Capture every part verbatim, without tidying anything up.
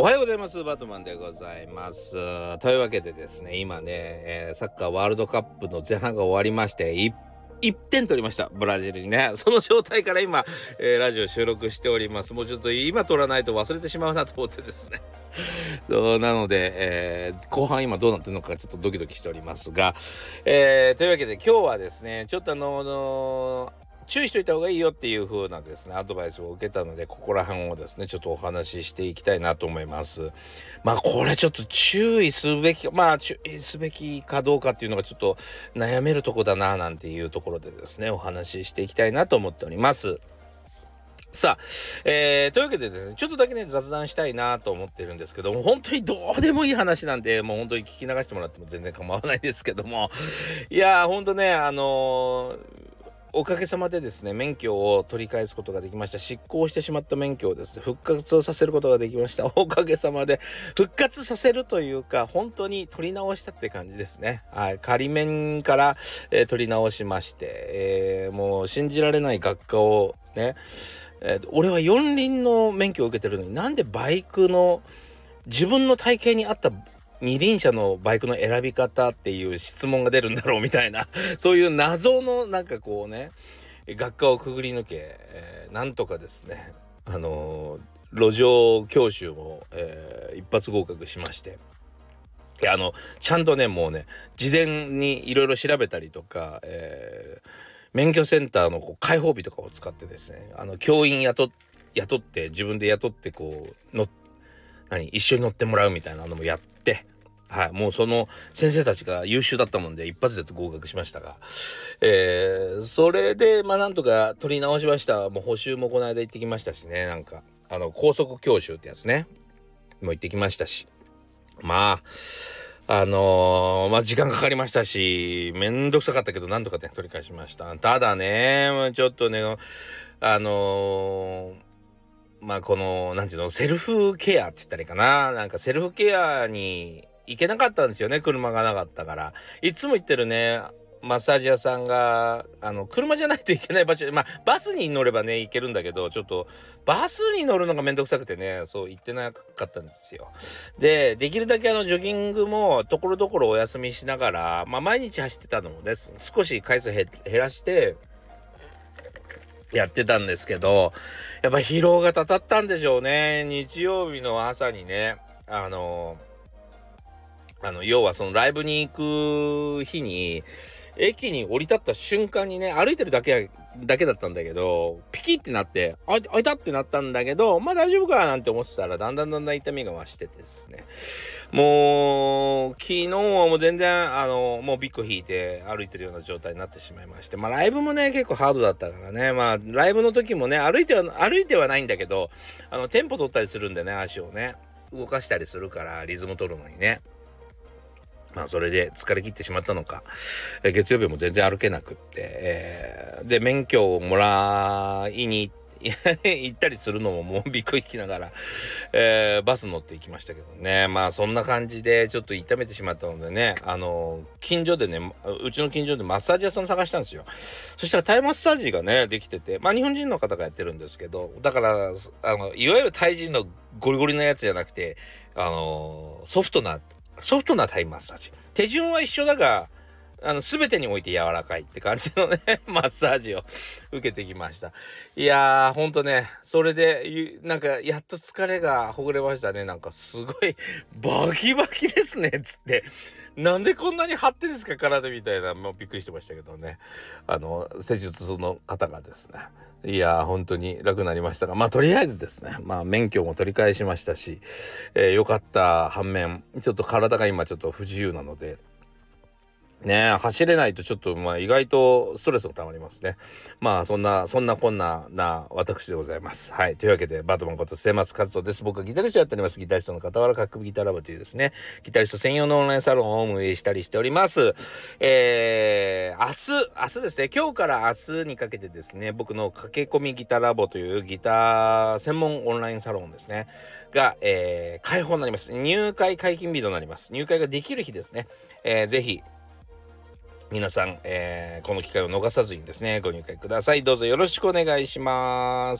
おはようございます。バートマンでございます。というわけでですね、今ね、えー、サッカーワールドカップの前半が終わりまして、いいってん取りました。ブラジルにね。その状態から今、えー、ラジオ収録しております。もうちょっと今取らないと忘れてしまうなと思ってですね。そうなので、えー、後半今どうなってるのかちょっとドキドキしておりますが、えー、というわけで今日はですね、ちょっとあの、あの注意しといた方がいいよっていう風なですねアドバイスを受けたので、ここら辺をですねちょっとお話ししていきたいなと思います。まあこれちょっと注意すべきまあ注意すべきかどうかっていうのがちょっと悩めるとこだななんていうところでですねお話ししていきたいなと思っております。さあ、えー、というわけでですねちょっとだけね雑談したいなと思ってるんですけども、本当にどうでもいい話なんでもう本当に聞き流してもらっても全然構わないですけども、いやー本当ねあのーおかげさまでですね免許を取り返すことができました。失効してしまった免許をですね復活させることができました。おかげさまで復活させるというか本当に取り直したって感じですね。はい、仮免から、えー、取り直しまして、えー、もう信じられない学科をね、えー、俺は四輪の免許を受けてるのになんでバイクの自分の体型に合った二輪車のバイクの選び方っていう質問が出るんだろうみたいなそういう謎のなんかこうね学科をくぐり抜け、えー、なんとかですねあのー、路上教習も、えー、一発合格しまして、いやあのちゃんとねもうね事前にいろいろ調べたりとか、えー、免許センターのこう開放日とかを使ってですねあの教員雇雇って自分で雇ってこうの何一緒に乗ってもらうみたいなのもやって、はい、もうその先生たちが優秀だったもんで一発で合格しましたが、えー、それでまあなんとか取り直しました。もう補習もこの間行ってきましたしね、なんかあの高速教習ってやつねもう行ってきましたし、まああのー、まあ時間かかりましたしめんどくさかったけどなんとかね取り返しました。ただねちょっとねあのーまあこのなんていうのセルフケアって言ったらいいかな、なんかセルフケアに行けなかったんですよね、車がなかったから。いつも行ってるねマッサージ屋さんがあの車じゃないといけない場所で、まあバスに乗ればね行けるんだけど、ちょっとバスに乗るのがめんどくさくてねそう行ってなかったんですよ。でできるだけあのジョギングもところどころお休みしながら、まあ毎日走ってたのもです少し回数減らしてやってたんですけど、やっぱ疲労がたたったんでしょうね。日曜日の朝にね、あの、あの、要はそのライブに行く日に、駅に降り立った瞬間にね、歩いてるだけだけだったんだけど、ピキってなって、あ、あいたってなったんだけど、まあ大丈夫かなんて思ってたら、だんだんだんだん痛みが増しててですね。もう、昨日はもう全然、あの、もうビッグ引いて歩いてるような状態になってしまいまして、まあライブもね、結構ハードだったからね、まあライブの時もね、歩いては、歩いてはないんだけど、あの、テンポ取ったりするんでね、足をね、動かしたりするから、リズム取るのにね。まあそれで疲れ切ってしまったのか、えー、月曜日も全然歩けなくって、えー、で免許をもらいに行ったりするのももうびっくり聞きながら、えー、バス乗って行きましたけどね。まあそんな感じでちょっと痛めてしまったのでね、あの近所でねうちの近所でマッサージ屋さん探したんですよ。そしたらタイマッサージがねできてて、まあ日本人の方がやってるんですけど、だからあのいわゆるタイ人のゴリゴリのやつじゃなくて、あのソフトなソフトなタイマッサージ。手順は一緒だが、あの、すべてにおいて柔らかいって感じのね、マッサージを受けてきました。いやー、ほんとね、それで、なんか、やっと疲れがほぐれましたね。なんか、すごい、バキバキですね、つって。なんでこんなに張ってんですか、体みたいな。もうびっくりしてましたけどね。あの、施術の方がですね。いやー本当に楽になりましたが、まあとりあえずですねまあ免許も取り返しましたし、えー、よかった反面ちょっと体が今ちょっと不自由なのでねえ走れないとちょっとまあ意外とストレスが溜まりますね。まあそんなそんなこんなな私でございます。はい、というわけでバートマンこと末松和人です。僕はギタリストやっております。ギタリストの傍らかっこいいギターラボというですねギタリスト専用のオンラインサロンを運営したりしております。えー、明日明日ですね今日から明日にかけてですね僕の駆け込みギターラボというギター専門オンラインサロンですねが、えー、開放になります。入会解禁日となります。入会ができる日ですね、えー、ぜひ皆さん、えー、この機会を逃さずにですねご入会ください。どうぞよろしくお願いします。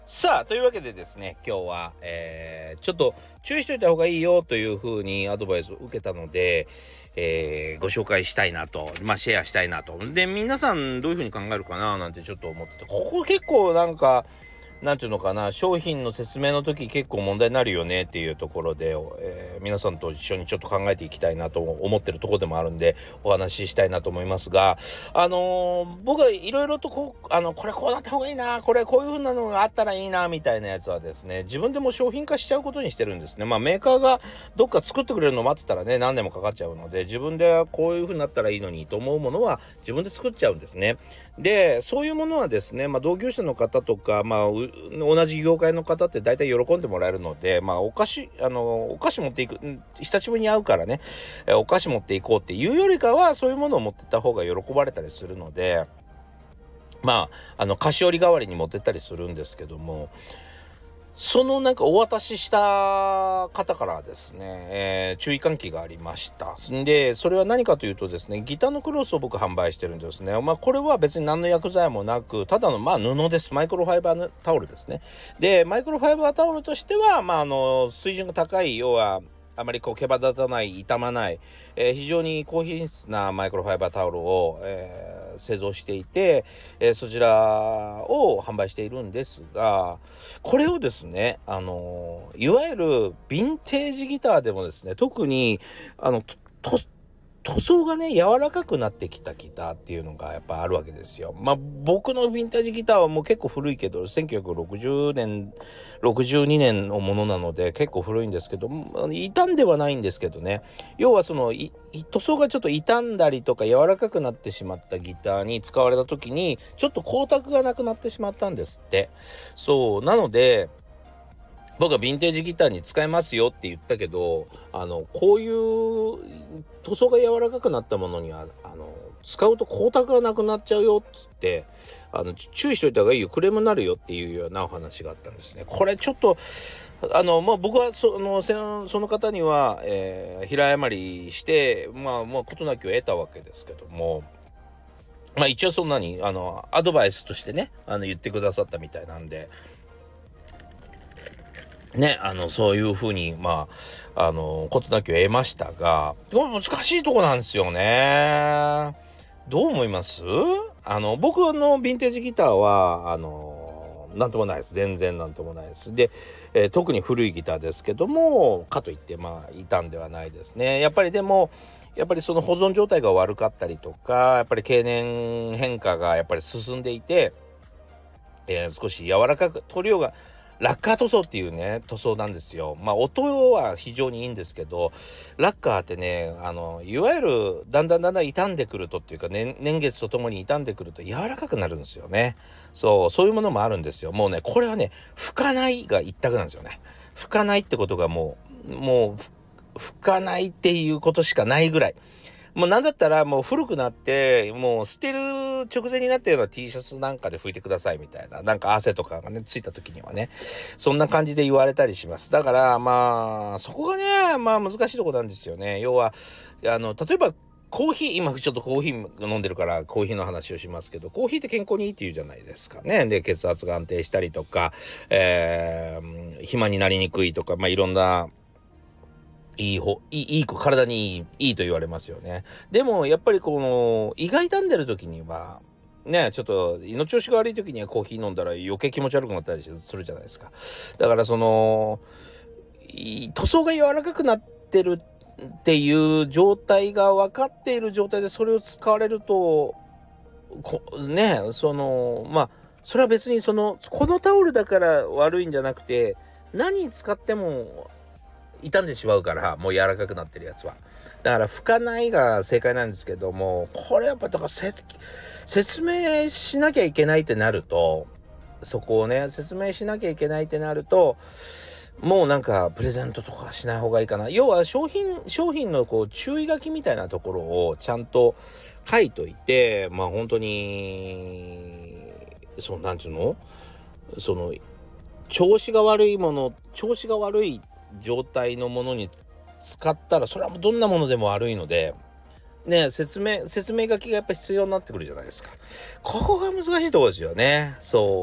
さあ、というわけでですね、今日は、えー、ちょっと注意しといた方がいいよというふうにアドバイスを受けたので、えー、ご紹介したいなと、まあシェアしたいなと。で、皆さんどういうふうに考えるかななんてちょっと思ってて、ここ結構なんか、なんていうのかな、商品の説明の時結構問題になるよねっていうところで、えー、皆さんと一緒にちょっと考えていきたいなと思ってるところでもあるんで、お話ししたいなと思いますが、あのー、僕はいろいろとこう、あの、これこうなった方がいいな、これこういう風なのがあったらいいな、みたいなやつはですね、自分でも商品化しちゃうことにしてるんですね。まあメーカーがどっか作ってくれるのを待ってたらね、何年もかかっちゃうので、自分でこういう風になったらいいのにと思うものは自分で作っちゃうんですね。で、そういうものはですね、まあ同業者の方とか、まあ同じ業界の方って大体喜んでもらえるので、まあお菓子、あの、お菓子持っていく、久しぶりに会うからね、お菓子持っていこうっていうよりかは、そういうものを持ってった方が喜ばれたりするので、まあ、あの、菓子折り代わりに持ってったりするんですけども、そのなんかお渡しした方からですね、えー注意喚起がありました。で、それは何かというとですね、ギターのクロスを僕販売してるんですね。まあこれは別に何の薬剤もなく、ただのまあ布です。マイクロファイバータオルですね。で、マイクロファイバータオルとしては、まああの、水準が高い、要は、あまりこう毛羽立たない、傷まない、えー非常に高品質なマイクロファイバータオルを、えー製造していて、えーそちらを販売しているんですが、これをですね、あのーいわゆるヴィンテージギターでもですね、特にあのとと塗装がね、柔らかくなってきたギターっていうのがやっぱあるわけですよ。まあ僕のヴィンテージギターはもう結構古いけど、せんきゅうひゃくろくじゅうねん、ろくじゅうにねんのものなので結構古いんですけど、傷んではないんですけどね。要はそのい塗装がちょっと傷んだりとか柔らかくなってしまったギターに使われた時に、ちょっと光沢がなくなってしまったんですって。そう。なので、僕はヴィンテージギターに使えますよって言ったけど、あのこういう塗装が柔らかくなったものにはあの使うと光沢がなくなっちゃうよっつって、あの注意しといた方がいいよ、クレームになるよっていうようなお話があったんですね。これちょっとあのまあ僕はそのせその方には、えー、平謝りしてまあまあ事なきを得たわけですけども。まあ一応そんなにあのアドバイスとしてね、あの言ってくださったみたいなんで、ね、あのそういうふうにまああのことだけを得ましたが、これ難しいとこなんですよね。どう思います？あの僕のヴィンテージギターはあのなんともないです。全然なんともないです。で、えー特に古いギターですけども、かといってまあ傷んではないですね。やっぱりでもやっぱりその保存状態が悪かったりとか、やっぱり経年変化がやっぱり進んでいて、えー少し柔らかく塗料がラッカー塗装っていうね塗装なんですよ。まあ音は非常にいいんですけど、ラッカーってね、あのいわゆるだんだんだんだん傷んでくるとっていうか、年年月とともに傷んでくると柔らかくなるんですよね。そうそういうものもあるんですよ。もうねこれはね拭かないが一択なんですよね。拭かないってことがもうもうふ拭かないっていうことしかないぐらい。もうなんだったらもう古くなってもう捨てる直前になったような T シャツなんかで拭いてくださいみたいな、なんか汗とかがねついた時にはね、そんな感じで言われたりします。だからまあそこがねまあ難しいとこなんですよね。要はあの例えばコーヒー、今ちょっとコーヒー飲んでるからコーヒーの話をしますけど、コーヒーって健康にいいって言うじゃないですかね。で血圧が安定したりとか、えー、肥満になりにくいとか、まあいろんないいほいいいい子体にいいいいと言われますよね。でもやっぱりこの胃が傷んでる時にはね、ちょっと胃の調子が悪い時にはコーヒー飲んだら余計気持ち悪くなったりするじゃないですか。だからそのい塗装が柔らかくなってるっていう状態が分かっている状態でそれを使われるとこね、そのまあそれは別にそのこのタオルだから悪いんじゃなくて、何使っても傷んでしまうから、もう柔らかくなってるやつはだから拭かないが正解なんですけども、これやっぱだから説明しなきゃいけないってなると、そこをね説明しなきゃいけないってなると、もうなんかプレゼントとかしない方がいいかな。要は商品商品のこう注意書きみたいなところをちゃんと書いといて、まあ本当にそうなんていうの、その調子が悪いもの調子が悪い状態のものに使ったら、それはもうどんなものでも悪いのでね、説明説明書きがやっぱ必要になってくるじゃないですか。ここが難しいところですよね。そう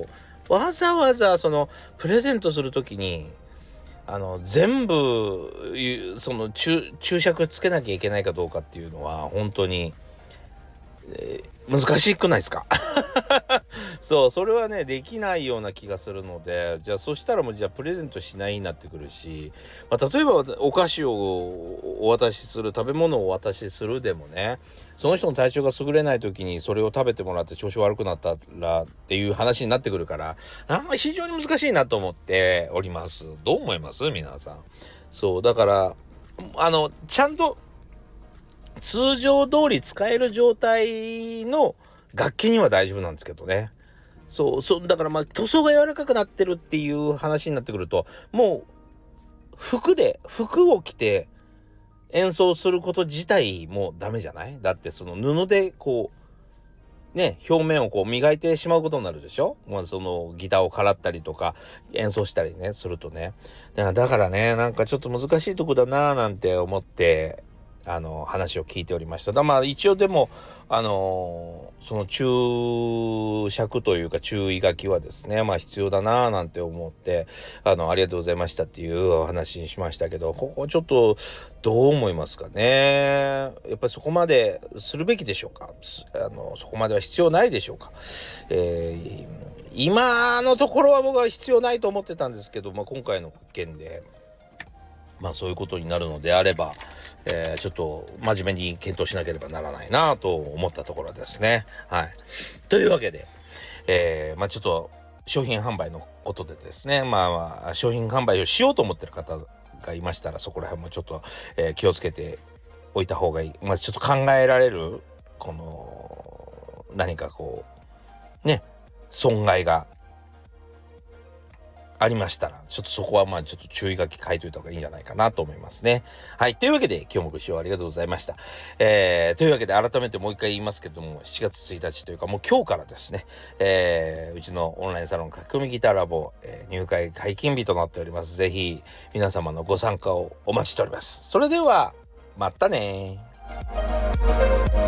わざわざそのプレゼントするときにあの全部その 注, 注釈つけなきゃいけないかどうかっていうのは本当に、えー難しくないですかそう、それはねできないような気がするので、じゃあそしたらもうじゃあプレゼントしないになってくるし、まあ、例えばお菓子をお渡しする、食べ物をお渡しするでもね、その人の体調が優れない時にそれを食べてもらって調子悪くなったらっていう話になってくるから、なんか非常に難しいなと思っております。どう思います皆さん？そうだからあのちゃんと通常通り使える状態の楽器には大丈夫なんですけどね。そうそうだからまあ塗装が柔らかくなってるっていう話になってくると、もう服で服を着て演奏すること自体もダメじゃない？だってその布でこうね表面をこう磨いてしまうことになるでしょ。まあそのギターをからったりとか演奏したりねするとね。だからだからねなんかちょっと難しいとこだなーなんて思ってあの話を聞いておりました。だまあ一応でもあのー、その注釈というか注意書きはですねまあ必要だななんて思ってあのありがとうございましたっていうお話にしましたけど、ここちょっとどう思いますかね。やっぱりそこまでするべきでしょうか。あのそこまでは必要ないでしょうか。えー、今のところは僕は必要ないと思ってたんですけど、まあ、今回の件でまあそういうことになるのであれば、えー、ちょっと真面目に検討しなければならないなと思ったところですね。はい。というわけで、えー、まあちょっと商品販売のことでですね、まあ、まあ、商品販売をしようと思ってる方がいましたら、そこら辺もちょっと、えー、気をつけておいた方がいい。まあちょっと考えられる、この、何かこう、ね、損害がありましたらちょっとそこはまあちょっと注意書き書いといた方がいいんじゃないかなと思いますね。はい、というわけで今日もご視聴ありがとうございました。えー、というわけで改めてもう一回言いますけども、しちがつついたちというかもう今日からですね、えー、うちのオンラインサロン書き込みギターラボ、えー、入会解禁日となっております。ぜひ皆様のご参加をお待ちしております。それではまたねー。